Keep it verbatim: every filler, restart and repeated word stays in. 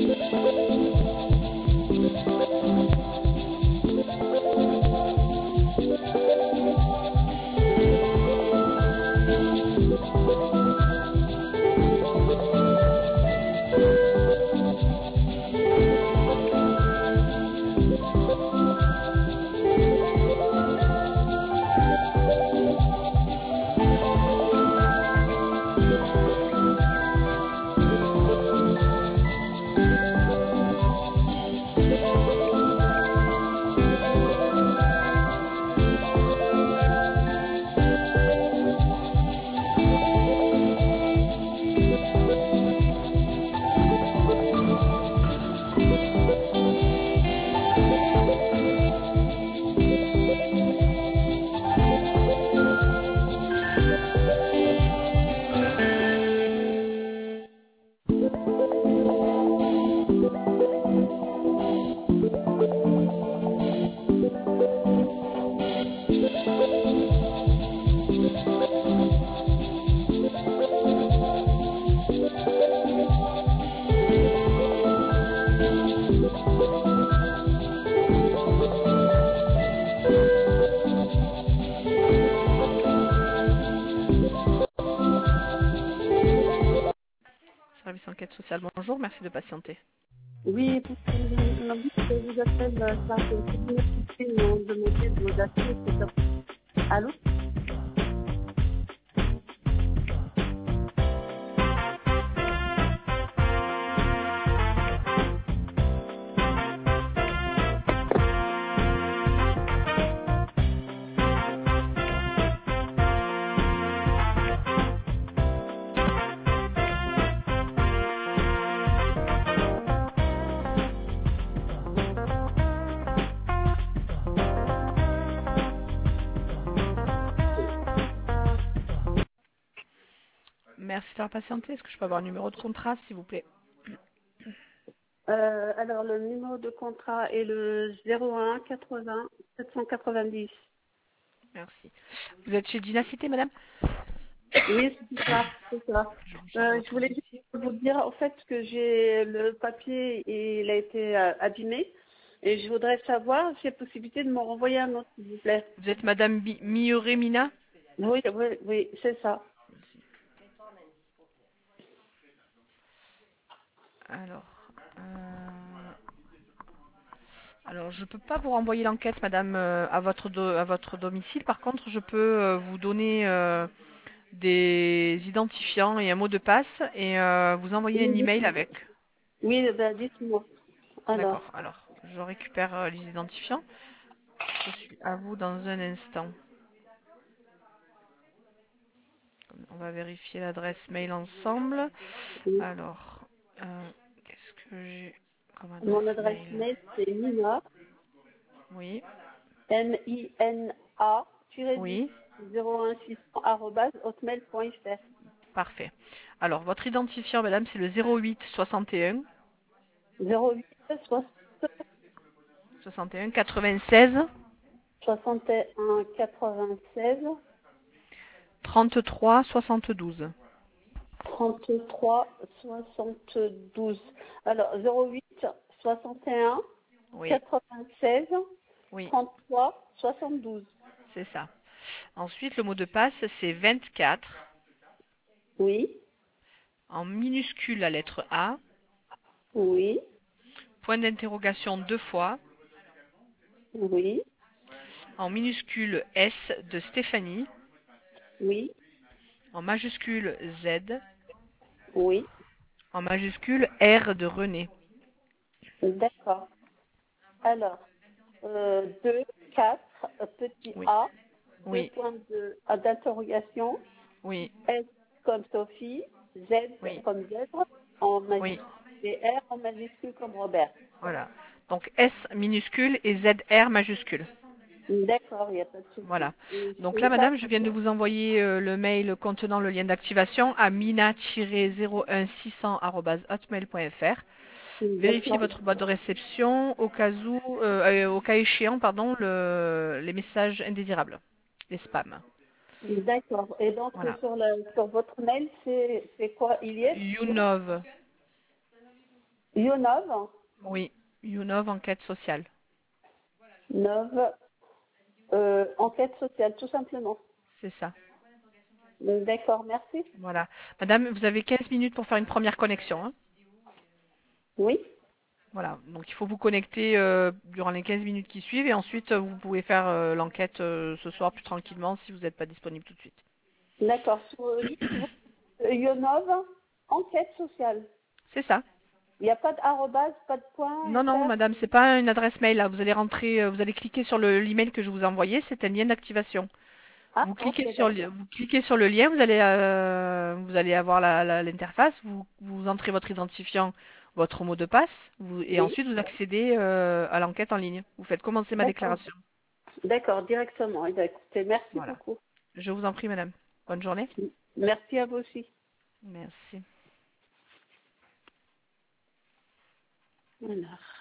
Service enquête sociale, bonjour, merci de patienter. Oui, parce que je m'invite que je vous appelle euh, par le cabinet qui m'ont demandé de vos dates, et cetera. Allô? Merci d'avoir patienté. Est-ce que je peux avoir un numéro de contrat, s'il vous plaît? Euh, alors, le numéro de contrat est le zéro un quatre-vingts sept cent quatre-vingt-dix. Merci. Vous êtes chez Dynacité, madame? Oui, c'est ça, c'est ça. Je, je Euh, votre je voulais juste dossier. vous dire, en fait, que j'ai le papier, et il a été euh, abîmé, et je voudrais savoir si y a possibilité de me renvoyer un autre, s'il vous plaît. Vous êtes madame Mioré-Mina? Oui, oui, oui, c'est ça. Alors, euh... alors, je ne peux pas vous renvoyer l'enquête, madame, euh, à, votre do à votre domicile. Par contre, je peux euh, vous donner euh, des identifiants et un mot de passe et euh, vous envoyer un Oui, email dites-moi. avec. Oui, ben, dites-moi. Alors. D'accord. Alors, je récupère euh, les identifiants. Je suis à vous dans un instant. On va vérifier l'adresse mail ensemble. Oui. Alors, euh, qu'est-ce que j'ai comme Mon adresse adresse mail? mail, c'est Mina, Oui, M I N A, tiré du oui, zéro un six cents, arrobase, hotmail point fr. parfait. Alors, votre identifiant, madame, c'est le zéro huit soixante et un zéro huit soixante et un quatre-vingt-seize soixante et un quatre-vingt-seize trente-trois soixante-douze. trente-trois soixante-douze. Alors, zéro huit soixante et un Oui, quatre-vingt-seize oui, trente-trois soixante-douze. c'est ça. Ensuite, le mot de passe, c'est vingt-quatre, Oui, en minuscule la lettre A, oui, point d'interrogation deux fois, oui, en minuscule S de Stéphanie, oui, en majuscule Z, oui. en majuscule R de René. D'accord. Alors, euh, deux, quatre, euh, petit Oui, a, deux oui, points de, à d'interrogation, oui, S comme Sophie, Z oui, comme zèbre, en oui, majuscule, et R en majuscule comme Robert. voilà. Donc S minuscule et Z R majuscule. D'accord, il n'y a pas de souci. Voilà. Et je Donc voulais là, pas... madame, je viens de vous envoyer euh, le mail contenant le lien d'activation à mina tiret zéro un six cents arobase hotmail point fr. Vérifiez D'accord. votre boîte de réception au cas où, euh, euh, au cas échéant, pardon, le, les messages indésirables, les spams. D'accord. Et donc, Voilà. sur, la, sur votre mail, c'est c'est quoi, Iliès? Younov. Ionov, Oui, Younov enquête sociale. Nov, euh, enquête sociale, tout simplement. C'est ça. D'accord, merci. Voilà. Madame, vous avez quinze minutes pour faire une première connexion, hein. Oui, Voilà. Donc il faut vous connecter euh, durant les quinze minutes qui suivent et ensuite euh, vous pouvez faire euh, l'enquête euh, ce soir plus tranquillement si vous n'êtes pas disponible tout de suite. d'accord. Sur, euh, sur, euh, Ionov, enquête sociale. C'est ça. Il n'y a pas d'arrobase, pas de point, Non, non, F R. madame, c'est pas une adresse mail là. Vous allez rentrer, euh, vous allez cliquer sur le l'email que je vous ai envoyé, c'est un lien d'activation. Ah, Vous ok, cliquez sur le, d'accord. vous cliquez sur le lien, vous allez, euh, vous allez avoir la- la- l'interface, vous, vous entrez votre identifiant, votre mot de passe, vous- et Oui, ensuite vous accédez euh, à l'enquête en ligne. Vous faites commencer ma d'accord. déclaration. D'accord, directement. Eh bien, écoutez, merci Voilà. beaucoup. Je vous en prie, madame. Bonne journée. Merci à vous aussi. Merci. Voilà.